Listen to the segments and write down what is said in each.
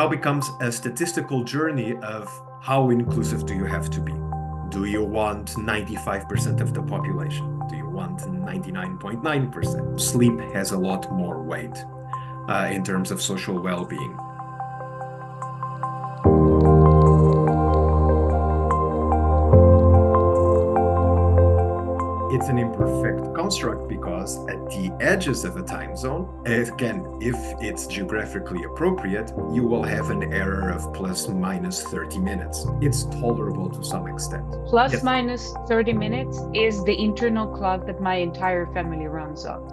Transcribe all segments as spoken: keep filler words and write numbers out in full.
now becomes a statistical journey of how inclusive do you have to be? Do you want ninety-five percent of the population? Do you want ninety-nine point nine percent? Sleep has a lot more weight uh, in terms of social well-being. It's an imperfect construct because at the edges of a time zone, again, if it's geographically appropriate, you will have an error of plus minus thirty minutes. It's tolerable to some extent. Plus yes. minus thirty minutes is the internal clock that my entire family runs on.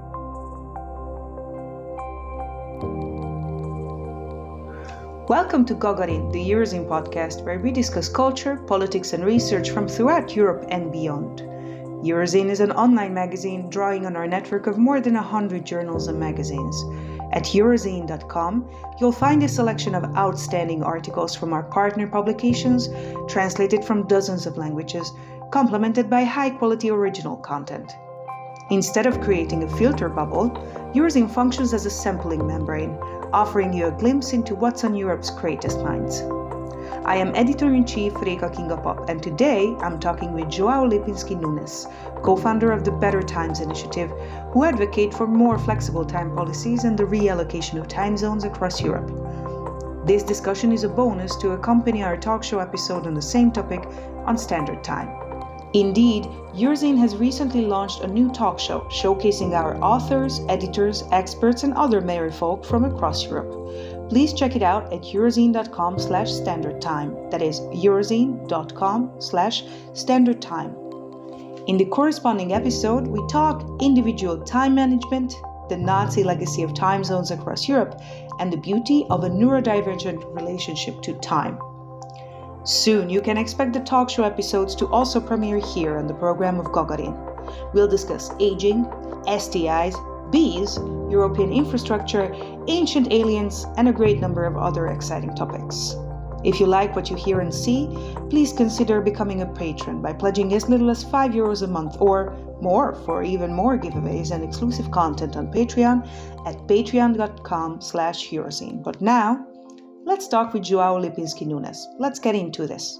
Welcome to Gagarin, the Eurozine podcast, where we discuss culture, politics and research from throughout Europe and beyond. Eurozine is an online magazine drawing on our network of more than one hundred journals and magazines. At eurozine dot com, you'll find a selection of outstanding articles from our partner publications, translated from dozens of languages, complemented by high-quality original content. Instead of creating a filter bubble, Eurozine functions as a sampling membrane, offering you a glimpse into what's on Europe's greatest minds. I am Editor-in-Chief Reka Kinga-Pop, and today I'm talking with João Lipinski Nunes, co-founder of the Better Times Initiative, who advocate for more flexible time policies and the reallocation of time zones across Europe. This discussion is a bonus to accompany our talk show episode on the same topic on Standard Time. Indeed, Eurozine has recently launched a new talk show showcasing our authors, editors, experts, and other merry folk from across Europe. Please check it out at eurozine dot com slash standard time. That is eurozine dot com slash standard time. In the corresponding episode, we talk individual time management, the Nazi legacy of time zones across Europe, and the beauty of a neurodivergent relationship to time. Soon, you can expect the talk show episodes to also premiere here on the program of Gagarin. We'll discuss aging, S T Is, bees, European infrastructure, ancient aliens, and a great number of other exciting topics. If you like what you hear and see, please consider becoming a patron by pledging as little as five euros a month or more for even more giveaways and exclusive content on Patreon at patreon dot com slash eurozine. But now, let's talk with João Lipinski Nunes. Let's get into this.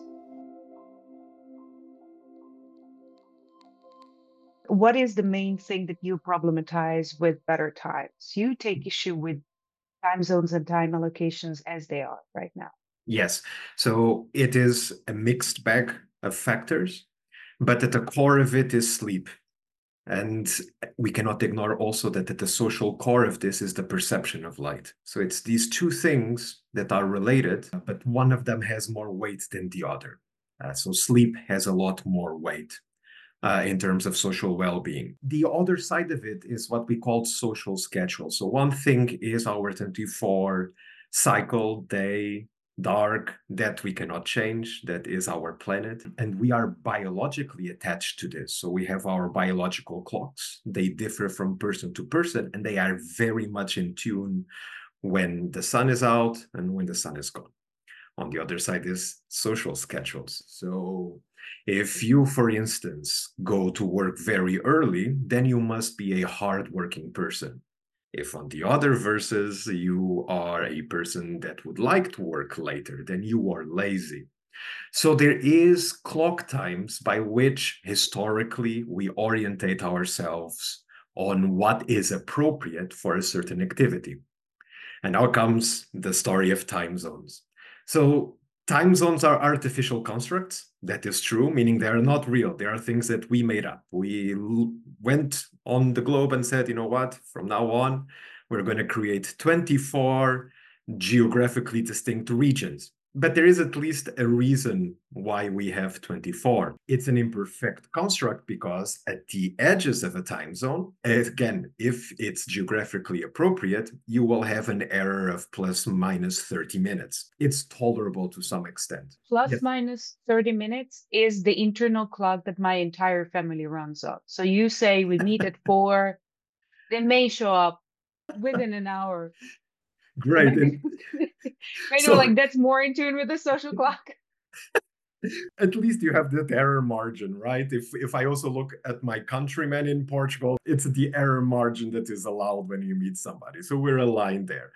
What is the main thing that you problematize with Better Times? You take issue with time zones and time allocations as they are right now. Yes. So it is a mixed bag of factors, but at the core of it is sleep. And we cannot ignore also that at the social core of this is the perception of light. So it's these two things that are related, but one of them has more weight than the other. Uh, so sleep has a lot more weight uh, in terms of social well-being. The other side of it is what we call social schedule. So one thing is our twenty-four cycle day, dark, that we cannot change, that is our planet, and we are biologically attached to this. So we have our biological clocks. They differ from person to person, and they are very much in tune when the sun is out and when the sun is gone. On the other side is social schedules. So if you, for instance, go to work very early, then you must be a hardworking person. If on the other verses, you are a person that would like to work later, then you are lazy. So there is clock times by which historically we orientate ourselves on what is appropriate for a certain activity. And now comes the story of time zones. So time zones are artificial constructs. That is true, meaning they are not real. They are things that we made up. We l- went on the globe and said, you know what, from now on, we're going to create twenty-four geographically distinct regions. But there is at least a reason why we have twenty-four. It's an imperfect construct because at the edges of a time zone, again, if it's geographically appropriate, you will have an error of plus minus thirty minutes. It's tolerable to some extent. Plus yes. minus thirty minutes is the internal clock that my entire family runs on. So you say we meet at four, they may show up within an hour. Great. And maybe so, like that's more in tune with the social clock. At least you have that error margin, right? If if I also look at my countrymen in Portugal, it's the error margin that is allowed when you meet somebody. So we're aligned there.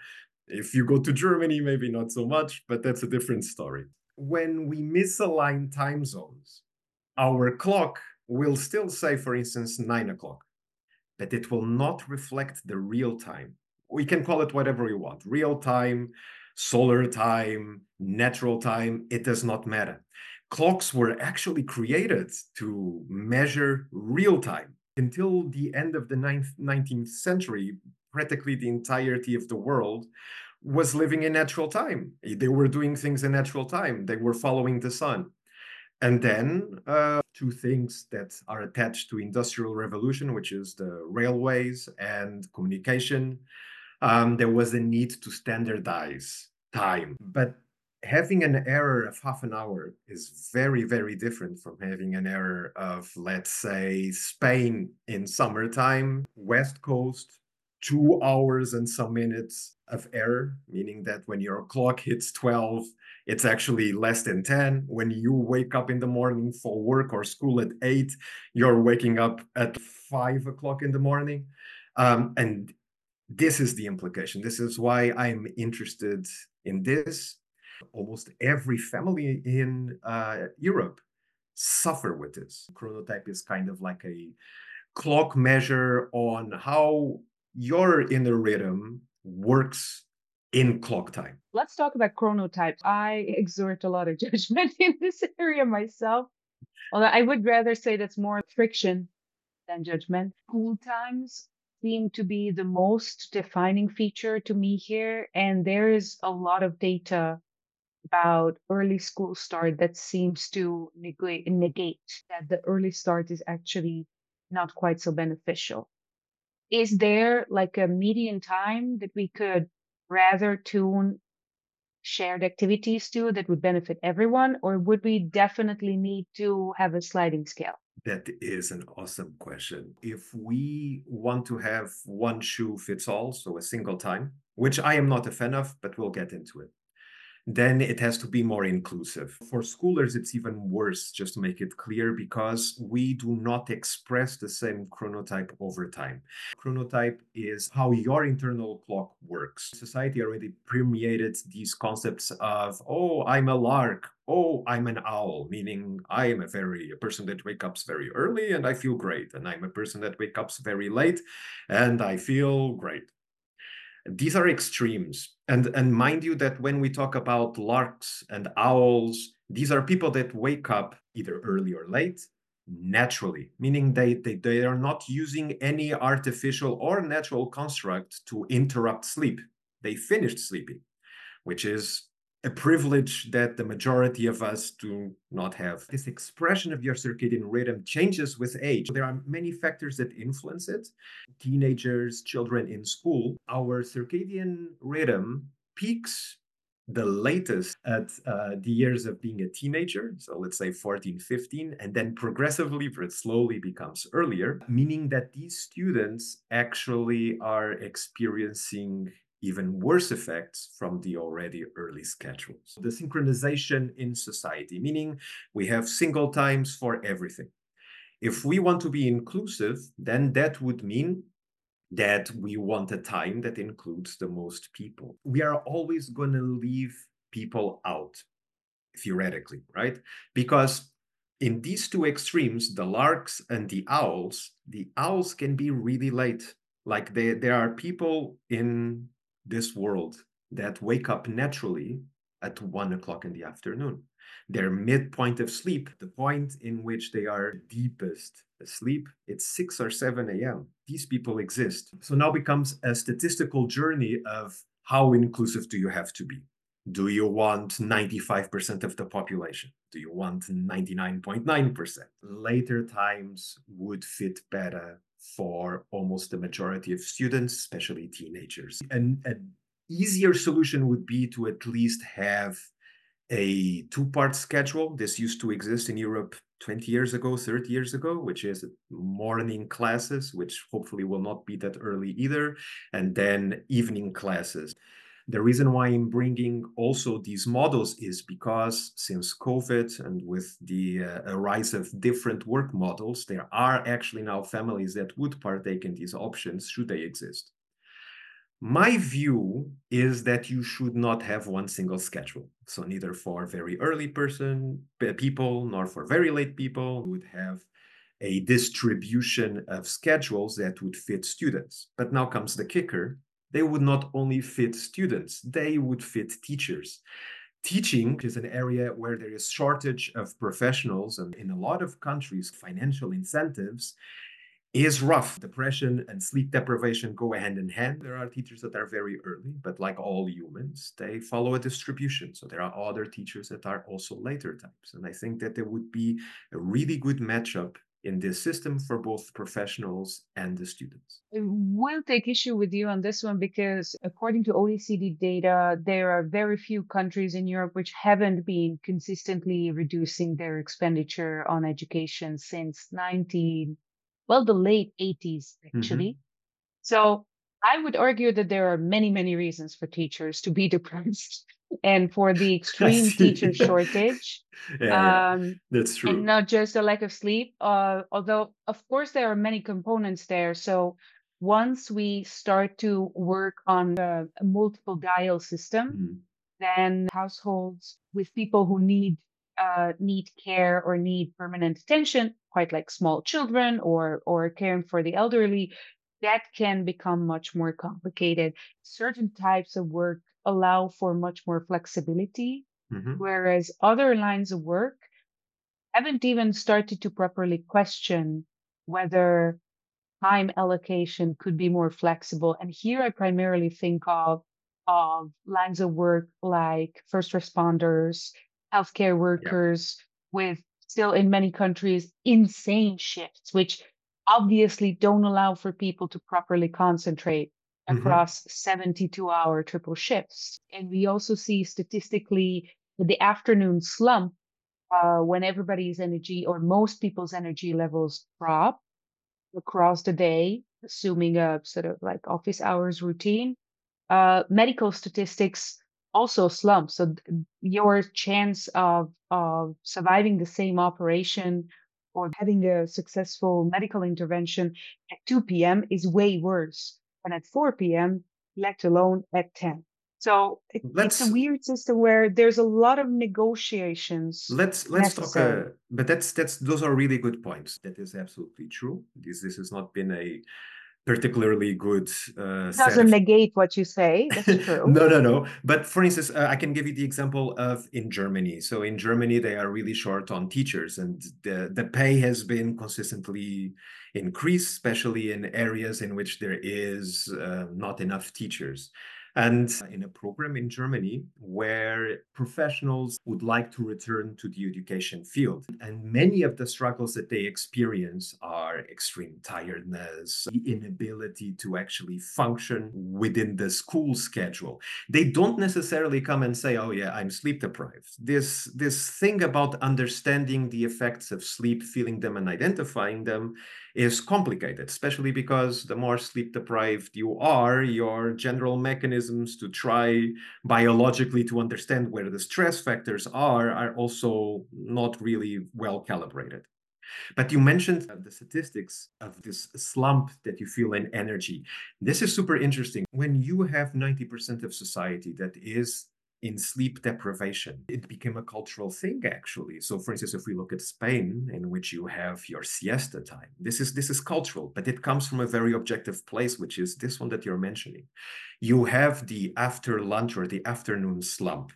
If you go to Germany, maybe not so much, but that's a different story. When we misalign time zones, our clock will still say, for instance, nine o'clock, but it will not reflect the real time. We can call it whatever we want, real time, solar time, natural time, it does not matter. Clocks were actually created to measure real time. Until the end of the nineteenth century, practically the entirety of the world was living in natural time. They were doing things in natural time. They were following the sun. And then uh, two things that are attached to industrial revolution, which is the railways and communication. Um, there was a need to standardize time. But having an error of half an hour is very, very different from having an error of, let's say, Spain in summertime, West Coast, two hours and some minutes of error, meaning that when your clock hits twelve, it's actually less than ten. When you wake up in the morning for work or school at eight, you're waking up at five o'clock in the morning. Um, and this is the implication. This is why I'm interested in this. Almost every family in uh, Europe suffer with this. Chronotype is kind of like a clock measure on how your inner rhythm works in clock time. Let's talk about chronotypes. I exert a lot of judgment in this area myself. Although I would rather say that's more friction than judgment. School times seem to be the most defining feature to me here. And there is a lot of data about early school start that seems to negate, negate that the early start is actually not quite so beneficial. Is there like a median time that we could rather tune shared activities to that would benefit everyone, or would we definitely need to have a sliding scale? That is an awesome question. If we want to have one shoe fits all, so a single time, which I am not a fan of, but we'll get into it, then it has to be more inclusive. For schoolers, it's even worse, just to make it clear, because we do not express the same chronotype over time. Chronotype is how your internal clock works. Society already permeated these concepts of, oh, I'm a lark, oh, I'm an owl, meaning I am a very a person that wakes up very early and I feel great, and I'm a person that wakes up very late and I feel great. These are extremes. And, and mind you that when we talk about larks and owls, these are people that wake up either early or late, naturally, meaning they, they, they are not using any artificial or natural construct to interrupt sleep. They finished sleeping, which is a privilege that the majority of us do not have. This expression of your circadian rhythm changes with age. There are many factors that influence it. Teenagers, children in school, our circadian rhythm peaks the latest at uh, the years of being a teenager, so let's say fourteen, fifteen, and then progressively, but slowly becomes earlier, meaning that these students actually are experiencing even worse effects from the already early schedules. The synchronization in society, meaning we have single times for everything. If we want to be inclusive, then that would mean that we want a time that includes the most people. We are always going to leave people out, theoretically, right? Because in these two extremes, the larks and the owls, the owls can be really late. Like they, there are people in this world that wake up naturally at one o'clock in the afternoon. Their midpoint of sleep, the point in which they are deepest asleep, it's six or seven a m. These people exist. So now becomes a statistical journey of how inclusive do you have to be? Do you want ninety-five percent of the population? Do you want ninety-nine point nine percent? Later times would fit better for almost the majority of students, especially teenagers. And an easier solution would be to at least have a two-part schedule. This used to exist in Europe twenty years ago, thirty years ago, which is morning classes, which hopefully will not be that early either, and then evening classes. The reason why I'm bringing also these models is because since COVID and with the uh, rise of different work models, there are actually now families that would partake in these options should they exist. My view is that you should not have one single schedule. So neither for very early person people nor for very late people. You would have a distribution of schedules that would fit students. But now comes the kicker. They would not only fit students, they would fit teachers. Teaching is an area where there is shortage of professionals, and in a lot of countries, financial incentives is rough. Depression and sleep deprivation go hand in hand. There are teachers that are very early, but like all humans, they follow a distribution. So there are other teachers that are also later types. And I think that there would be a really good matchup in this system for both professionals and the students. I will take issue with you on this one because according to O E C D data, there are very few countries in Europe which haven't been consistently reducing their expenditure on education since nineteen, well, the late eighties, actually. Mm-hmm. So I would argue that there are many, many reasons for teachers to be depressed and for the extreme teacher shortage. yeah, um, yeah, that's true. And not just a lack of sleep, uh, although, of course, there are many components there. So once we start to work on a multiple dial system, mm-hmm. then households with people who need uh, need care or need permanent attention, quite like small children or or caring for the elderly, that can become much more complicated. Certain types of work allow for much more flexibility, mm-hmm. whereas other lines of work haven't even started to properly question whether time allocation could be more flexible. And here I primarily think of, of lines of work like first responders, healthcare workers, yeah. with still in many countries insane shifts, which obviously don't allow for people to properly concentrate across mm-hmm. seventy-two hour triple shifts. And we also see statistically the afternoon slump uh, when everybody's energy or most people's energy levels drop across the day, assuming a sort of like office hours routine. Uh, medical statistics also slump. So th- your chance of, of surviving the same operation or having a successful medical intervention at two p.m. is way worse than at four p.m., let alone at ten. So it, it's a weird system where there's a lot of negotiations. Let's let's necessary. talk. Uh, but that's that's those are really good points. That is absolutely true. This this has not been a particularly good uh, doesn't set of... negate what you say. That's true. no, no, no. But for instance, uh, I can give you the example of in Germany. So in Germany, they are really short on teachers, and the the pay has been consistently increased, especially in areas in which there is uh, not enough teachers. And in a program in Germany where professionals would like to return to the education field. And many of the struggles that they experience are extreme tiredness, the inability to actually function within the school schedule. They don't necessarily come and say, oh yeah, I'm sleep deprived. This, this thing about understanding the effects of sleep, feeling them and identifying them is complicated, especially because the more sleep deprived you are, your general mechanisms to try biologically to understand where the stress factors are are also not really well calibrated. But you mentioned the statistics of this slump that you feel in energy. This is super interesting. When you have ninety percent of society that is in sleep deprivation, it became a cultural thing, actually. So, for instance, if we look at Spain, in which you have your siesta time, this is this is cultural, but it comes from a very objective place, which is this one that you're mentioning. You have the after lunch or the afternoon slump.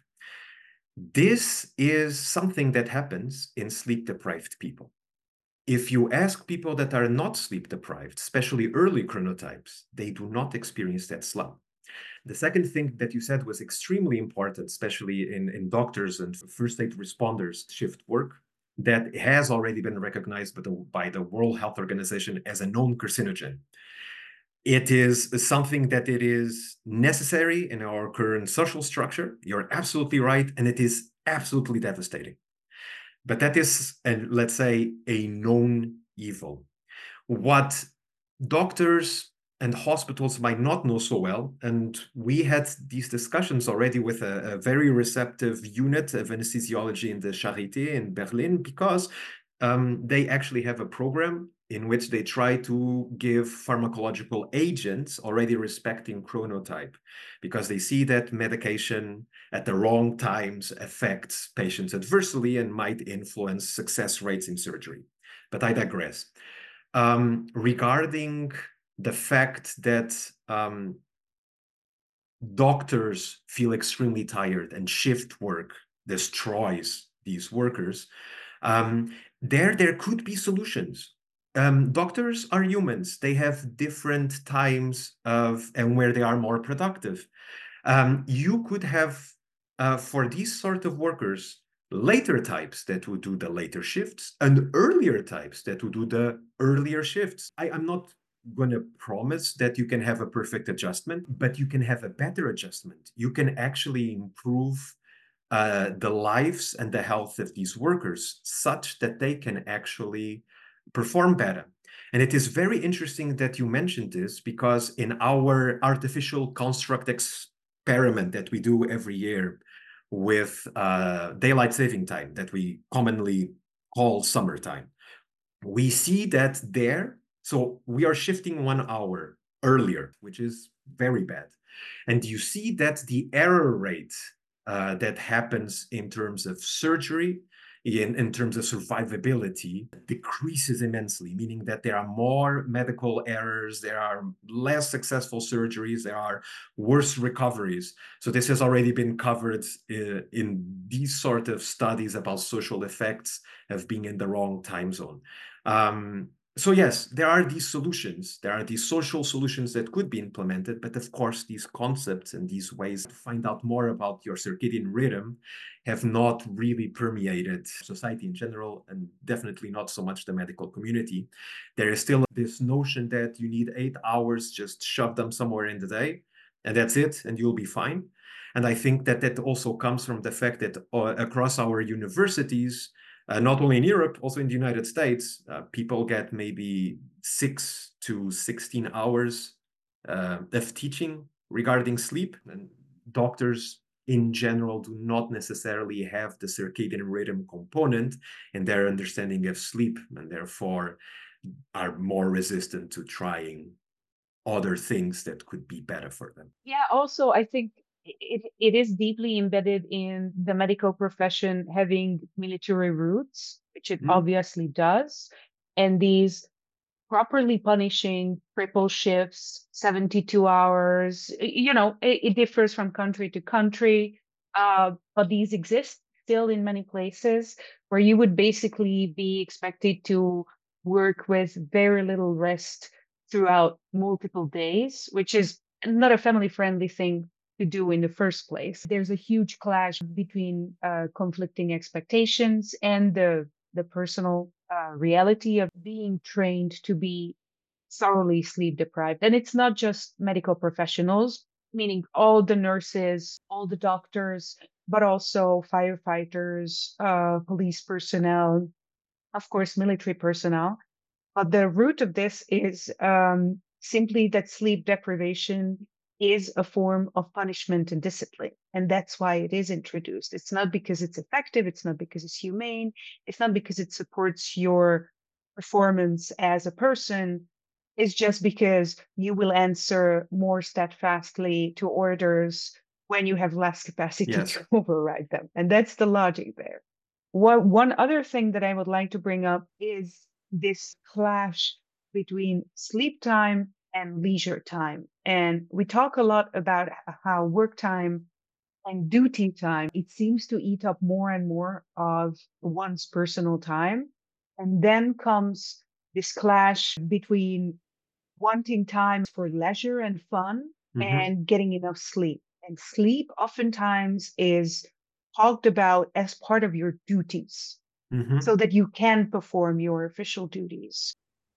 This is something that happens in sleep deprived people. If you ask people that are not sleep deprived, especially early chronotypes, they do not experience that slump. The second thing that you said was extremely important, especially in, in doctors and first aid responders shift work, that has already been recognized by the, by the World Health Organization as a known carcinogen. It is something that it is necessary in our current social structure. You're absolutely right, and it is absolutely devastating. But that is, and let's say, a known evil. What doctors and hospitals might not know so well, and we had these discussions already with a, a very receptive unit of anesthesiology in the Charité in Berlin, because um, they actually have a program in which they try to give pharmacological agents already respecting chronotype, because they see that medication at the wrong times affects patients adversely and might influence success rates in surgery. But I digress. Um, regarding the fact that um, doctors feel extremely tired and shift work destroys these workers, um, there there could be solutions. Um, doctors are humans. They have different times of and where they are more productive. Um, you could have, uh, for these sort of workers, later types that would do the later shifts and earlier types that would do the earlier shifts. I, I'm not going to promise that you can have a perfect adjustment, but you can have a better adjustment. You can actually improve uh, the lives and the health of these workers such that they can actually perform better. And it is very interesting that you mentioned this, because in our artificial construct experiment that we do every year with uh, daylight saving time that we commonly call summertime, we see that there, so we are shifting one hour earlier, which is very bad. And you see that the error rate uh, that happens in terms of surgery, in, in terms of survivability, decreases immensely, meaning that there are more medical errors, there are less successful surgeries, there are worse recoveries. So this has already been covered uh, in these sort of studies about social effects of being in the wrong time zone. Um, so yes, there are these solutions, there are these social solutions that could be implemented, but of course, these concepts and these ways to find out more about your circadian rhythm have not really permeated society in general, and definitely not so much the medical community. There is still this notion that you need eight hours, just shove them somewhere in the day, and that's it, and you'll be fine. And I think that that also comes from the fact that uh, across our universities, Uh, not only in Europe, also in the United States, uh, people get maybe six to sixteen hours uh, of teaching regarding sleep. And doctors in general do not necessarily have the circadian rhythm component in their understanding of sleep, and therefore are more resistant to trying other things that could be better for them. Yeah, also, I think it, it is deeply embedded in the medical profession having military roots, which it Mm. obviously does. And these properly punishing triple shifts, seventy-two hours, y- you know, it, it differs from country to country, uh, but these exist still in many places where you would basically be expected to work with very little rest throughout multiple days, which is not a family friendly thing to do in the first place. There's a huge clash between uh, conflicting expectations and the the personal uh, reality of being trained to be thoroughly sleep deprived. And it's not just medical professionals, meaning all the nurses, all the doctors, but also firefighters, uh, police personnel, of course, military personnel. But the root of this is um, simply that sleep deprivation is a form of punishment and discipline. And that's why it is introduced. It's not because it's effective, it's not because it's humane, it's not because it supports your performance as a person. It's just because you will answer more steadfastly to orders when you have less capacity Yes. to override them. And that's the logic there. One, one other thing that I would like to bring up is this clash between sleep time and leisure time. And we talk a lot about h- how work time and duty time, it seems to eat up more and more of one's personal time. And then comes this clash between wanting time for leisure and fun Mhm. and getting enough sleep. And sleep oftentimes is talked about as part of your duties Mhm. so that you can perform your official duties.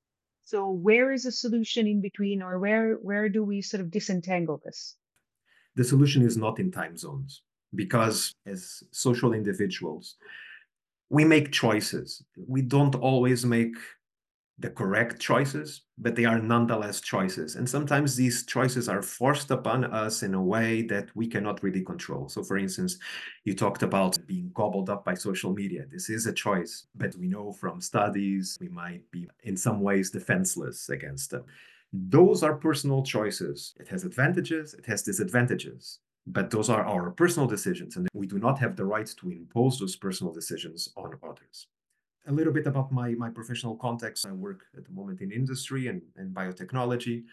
So where is a solution in between, or where where do we sort of disentangle this? The solution is not in time zones, because as social individuals, we make choices. We don't always make the correct choices, but they are nonetheless choices. And sometimes these choices are forced upon us in a way that we cannot really control. So for instance, you talked about being gobbled up by social media. This is a choice, but we know from studies, we might be in some ways defenseless against them. Those are personal choices. It has advantages, it has disadvantages, but those are our personal decisions. And we do not have the right to impose those personal decisions on others. A little bit about my, my professional context. I work at the moment in industry and, and biotechnology.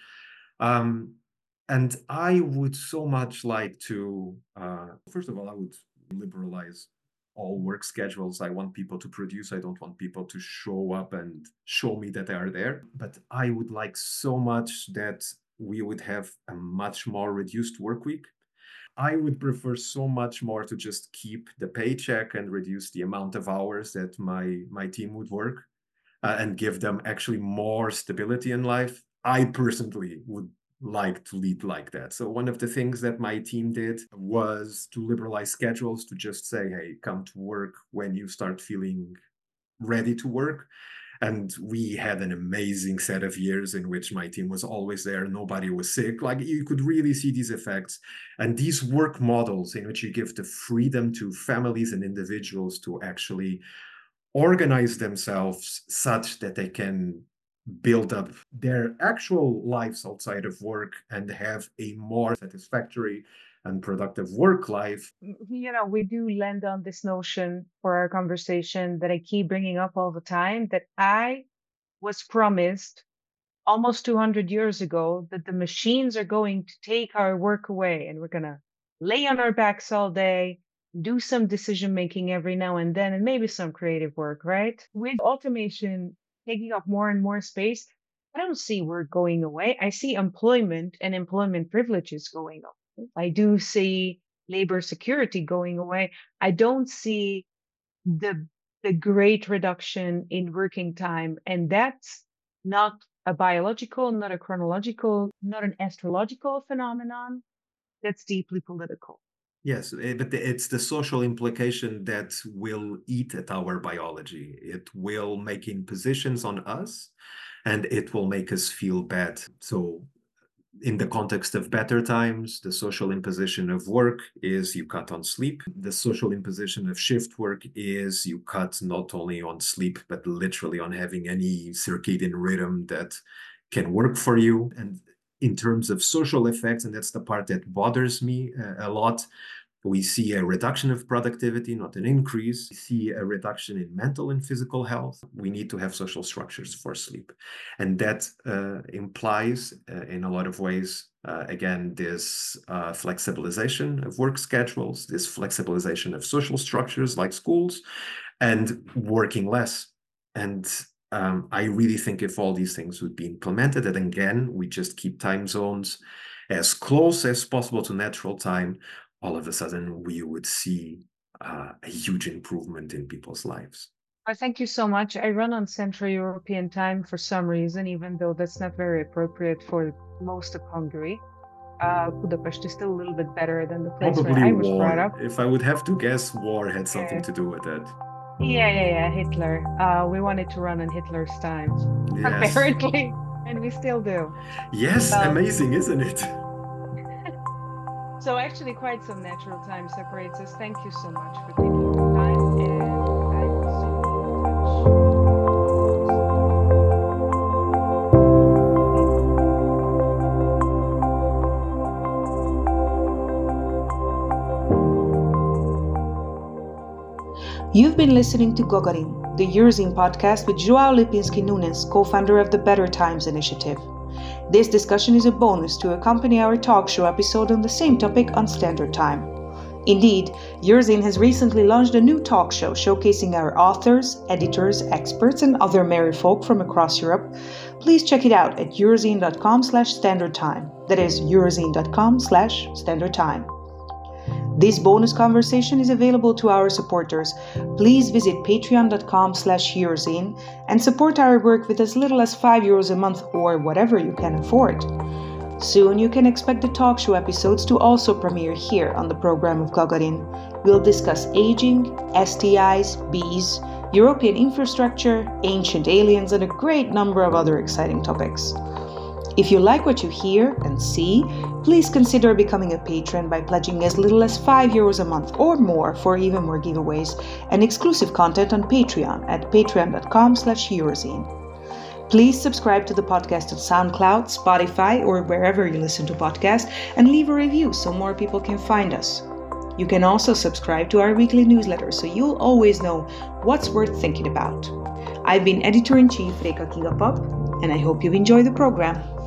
Um, and I would so much like to, uh, first of all, I would liberalize all work schedules. I want people to produce. I don't want people to show up and show me that they are there. But I would like so much that we would have a much more reduced work week. I would prefer so much more to just keep the paycheck and reduce the amount of hours that my, my team would work uh, and give them actually more stability in life. I personally would like to lead like that. So one of the things that my team did was to liberalize schedules, to just say, hey, come to work when you start feeling ready to work. And we had an amazing set of years in which my team was always there. Nobody was sick. Like, you could really see these effects. And these work models in which you give the freedom to families and individuals to actually organize themselves such that they can build up their actual lives outside of work and have a more satisfactory and productive work life. You know, we do land on this notion for our conversation that I keep bringing up all the time, that I was promised almost two hundred years ago that the machines are going to take our work away and we're going to lay on our backs all day, do some decision making every now and then, and maybe some creative work, right? With automation taking up more and more space, I don't see work going away. I see employment and employment privileges going up. I do see labor security going away. I don't see the the great reduction in working time. And that's not a biological, not a chronological, not an astrological phenomenon. That's deeply political. Yes, but it's the social implication that will eat at our biology. It will make impositions on us and it will make us feel bad. So in the context of better times, the social imposition of work is you cut on sleep. The social imposition of shift work is you cut not only on sleep, but literally on having any circadian rhythm that can work for you. And in terms of social effects, and that's the part that bothers me uh, a lot, we see a reduction of productivity, not an increase. We see a reduction in mental and physical health. We need to have social structures for sleep. And that uh, implies, uh, in a lot of ways, uh, again, this uh, flexibilization of work schedules, this flexibilization of social structures like schools, and working less. And um, I really think if all these things would be implemented, and again, we just keep time zones as close as possible to natural time, all of a sudden we would see uh, a huge improvement in people's lives. Well, thank you so much. I run on Central European time for some reason, even though that's not very appropriate for most of Hungary. Uh, Budapest is still a little bit better than the place Probably where I was war. brought up. If I would have to guess, war had something Yeah. to do with it. Yeah, yeah, yeah, Hitler. Uh, we wanted to run in Hitler's times, Yes. apparently, and we still do. Yes, Um, amazing, isn't it? So actually quite some natural time separates us. Thank you so much for taking the time, and I will soon be in touch. You've been listening to Gagarin, the Eurozine podcast with João Lipinski Nunes, co-founder of the Better Times Initiative. This discussion is a bonus to accompany our talk show episode on the same topic on Standard Time. Indeed, Eurozine has recently launched a new talk show showcasing our authors, editors, experts, and other merry folk from across Europe. Please check it out at eurozine.com slash standard time. That is eurozine.com slash standard time. This bonus conversation is available to our supporters. Please visit patreon.com slash Eurozine and support our work with as little as five euros a month or whatever you can afford. Soon you can expect the talk show episodes to also premiere here on the program of Gagarin. We'll discuss aging, S T Is, bees, European infrastructure, ancient aliens, and a great number of other exciting topics. If you like what you hear and see, please consider becoming a patron by pledging as little as five euros a month or more for even more giveaways and exclusive content on Patreon at patreon.com slash Eurozine. Please subscribe to the podcast on SoundCloud, Spotify, or wherever you listen to podcasts, and leave a review so more people can find us. You can also subscribe to our weekly newsletter so you'll always know what's worth thinking about. I've been Editor-in-Chief Reka Kigapap, and I hope you enjoy the program.